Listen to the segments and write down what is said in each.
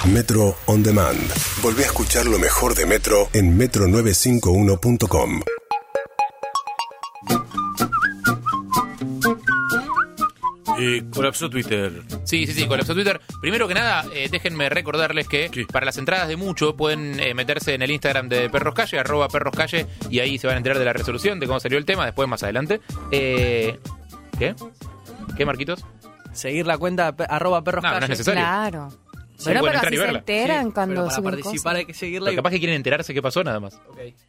Metro On Demand. Volví a escuchar lo mejor de Metro en metro951.com. Colapsó Twitter. Sí, colapsó Twitter. Primero que nada, déjenme recordarles que para las entradas de Mucho pueden meterse en el Instagram de Perros Calle, @perroscalle, y ahí se van a enterar de la resolución, de cómo salió el tema, después más adelante. ¿Qué, Marquitos? Seguir la cuenta @perroscalle. No es necesario. Claro. Sí, Bueno, pueden pero entrar y así se verla. enteran cuando Pero para suben participar cosas. hay que seguirla. Pero capaz que quieren enterarse qué pasó nada más.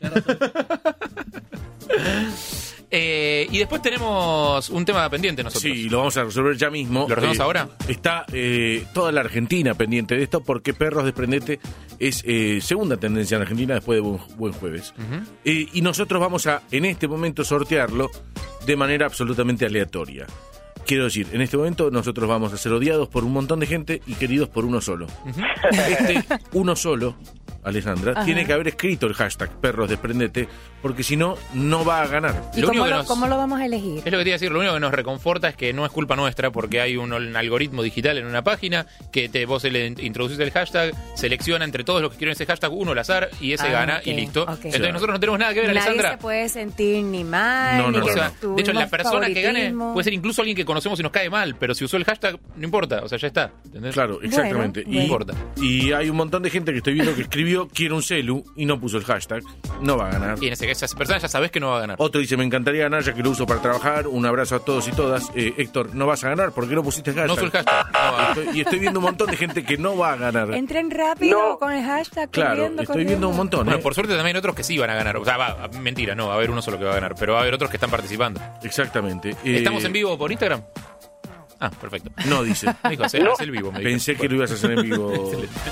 Y después tenemos un tema pendiente nosotros. Sí, lo vamos a resolver ya mismo. ¿Lo resolvemos ahora? Está toda la Argentina pendiente de esto porque Perros Desprendete es segunda tendencia en Argentina después de Buen Jueves. Y nosotros vamos a, en este momento, sortearlo de manera absolutamente aleatoria. Quiero decir, en este momento nosotros vamos a ser odiados por un montón de gente y queridos por uno solo. Este uno solo, Alessandra, tiene que haber escrito el hashtag Perros Desprendete, porque si no, no va a ganar. ¿Y cómo lo vamos a elegir? Es lo que te iba a decir, lo único que nos reconforta es que no es culpa nuestra, porque hay un algoritmo digital en una página que vos le introducís el hashtag, selecciona entre todos los que quieren ese hashtag uno al azar y ese gana y listo. Entonces nosotros no tenemos nada que ver, Alessandra. Nadie se puede sentir ni mal, ni o sea, que de hecho, la persona que gane favoritismo. puede ser incluso alguien que conocemos y nos cae mal, pero si usó el hashtag, no importa, o sea, ya está. ¿Entendés? Claro, exactamente. Bueno. No importa. Y hay un montón de gente que estoy viendo que escribió quiero un celu y no puso el hashtag. No va a ganar. Y en esa persona ya sabés que no va a ganar. Otro dice, me encantaría ganar ya que lo uso para trabajar. Un abrazo a todos y todas. Héctor, no vas a ganar porque no pusiste el hashtag. No usó el hashtag. Estoy viendo un montón de gente que no va a ganar. Entren rápido con el hashtag. Claro, estoy viendo un montón. Bueno, por suerte también hay otros que sí van a ganar. O sea, mentira, no, va a haber uno solo que va a ganar, pero va a haber otros que están participando. Exactamente. ¿Estamos en vivo por Instagram? Ah, perfecto. No, dice. Me dijo, haz el vivo. Me Pensé que lo ibas a hacer en vivo.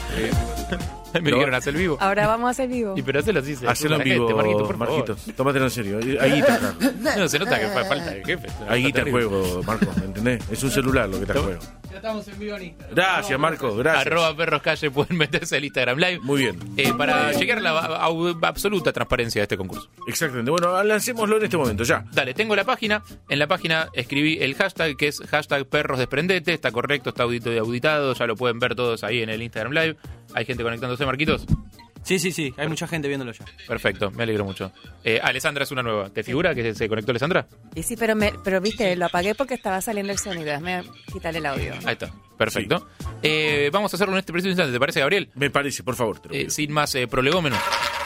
me dijeron, haz el vivo. Ahora vamos a hacer vivo. Y pero hacelo así. Hacelo en vivo, Marquito, por Marquito. favor. Tómatelo en serio. Ahí está acá. No, se nota que falta de jefe. Ahí está el juego, Marco, ¿entendés? Es un celular lo que está en juego. Ya estamos en vivo en Instagram. Gracias, Marco, gracias. @perroscalle pueden meterse al Instagram Live. Muy bien. Para chequear la absoluta transparencia de este concurso. Exactamente. Bueno, lancémoslo en este momento, ya. Dale, tengo la página. En la página escribí el hashtag, que es hashtag Perros Desprendete. Está correcto, está auditado. Ya lo pueden ver todos ahí en el Instagram Live. ¿Hay gente conectándose, Marquitos? Sí. Hay mucha gente viéndolo ya. Perfecto, me alegro mucho. Alessandra es una nueva. ¿Te figura que se conectó Alessandra? Y sí, pero viste, lo apagué porque estaba saliendo el sonido. Déjame quitarle el audio. Ahí está, perfecto. Vamos a hacerlo en este preciso instante, ¿te parece, Gabriel? Me parece, por favor. Te lo pido. Sin más prolegómenos.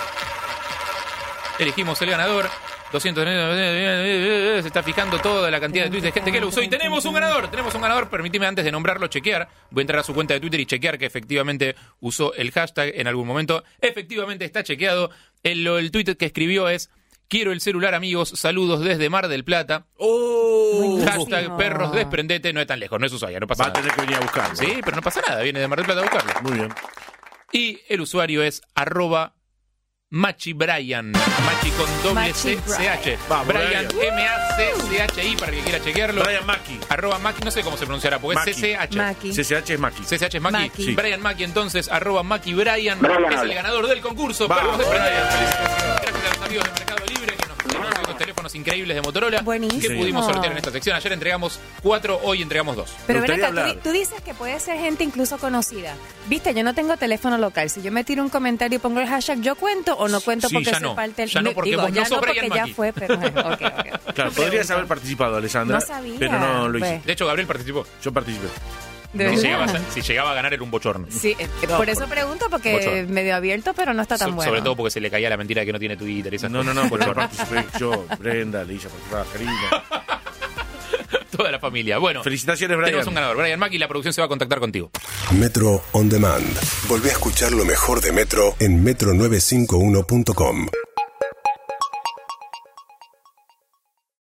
Elegimos el ganador. 200. Se está fijando toda la cantidad de tweets de gente que lo usó. Y tenemos un ganador. Permíteme, antes de nombrarlo, chequear. Voy a entrar a su cuenta de Twitter y chequear que efectivamente usó el hashtag en algún momento. Efectivamente está chequeado. El tweet que escribió es: quiero el celular, amigos. Saludos desde Mar del Plata. Hashtag Perros Desprendete. No es tan lejos, no es Ushuaia, no pasa nada. Va a tener que venir a buscarlo. Sí, pero no pasa nada. Viene de Mar del Plata a buscarlo. Muy bien. Y el usuario es @Machi Brian. Machi con doble CCH. Brian MACCHI para el que quiera chequearlo. Brian Maki. @Maki, no sé cómo se pronunciará, porque Maki. es CCH. Maki. CCH es Maki. CCH es Maki. Maki. Sí. Brian Maki, entonces, @Maki Brian es el ganador del concurso. Vamos, Perros Desprendete. Brian. Felicitaciones. Gracias a los amigos de Mercado Libre que nos dieron estos teléfonos increíbles de Motorola. Buenísimo. Que pudimos sortear en esta sección. Ayer entregamos 4, hoy entregamos 2. Pero Me ven gustaría acá, hablar. tú dices que puede ser gente incluso conocida. Viste, yo no tengo teléfono local. Si yo me tiro un comentario y pongo el hashtag, ¿yo cuento o no cuento Sí, porque ya soy no. parte del... Ya no, porque Digo, vos no ya sos no, Brian porque Maki. ya fue, pero... Ok. Claro, podrías haber participado, Alessandra. No sabía. Pero no lo hiciste. De hecho, Gabriel participó. Yo participé. ¿De Si verdad? llegaba a ganar era un bochorno. Sí, por eso pregunto, porque Bochorno. medio abierto, pero no está tan bueno. Sobre todo porque se le caía la mentira de que no tiene Twitter y esas No, cosas. por eso participé yo, Brenda, Lisa, participaba Karina. Toda la familia. Bueno, Felicitaciones, Brian. tenemos un ganador. Brian Maki, la producción se va a contactar contigo. Metro On Demand. Volví a escuchar lo mejor de Metro en metro951.com.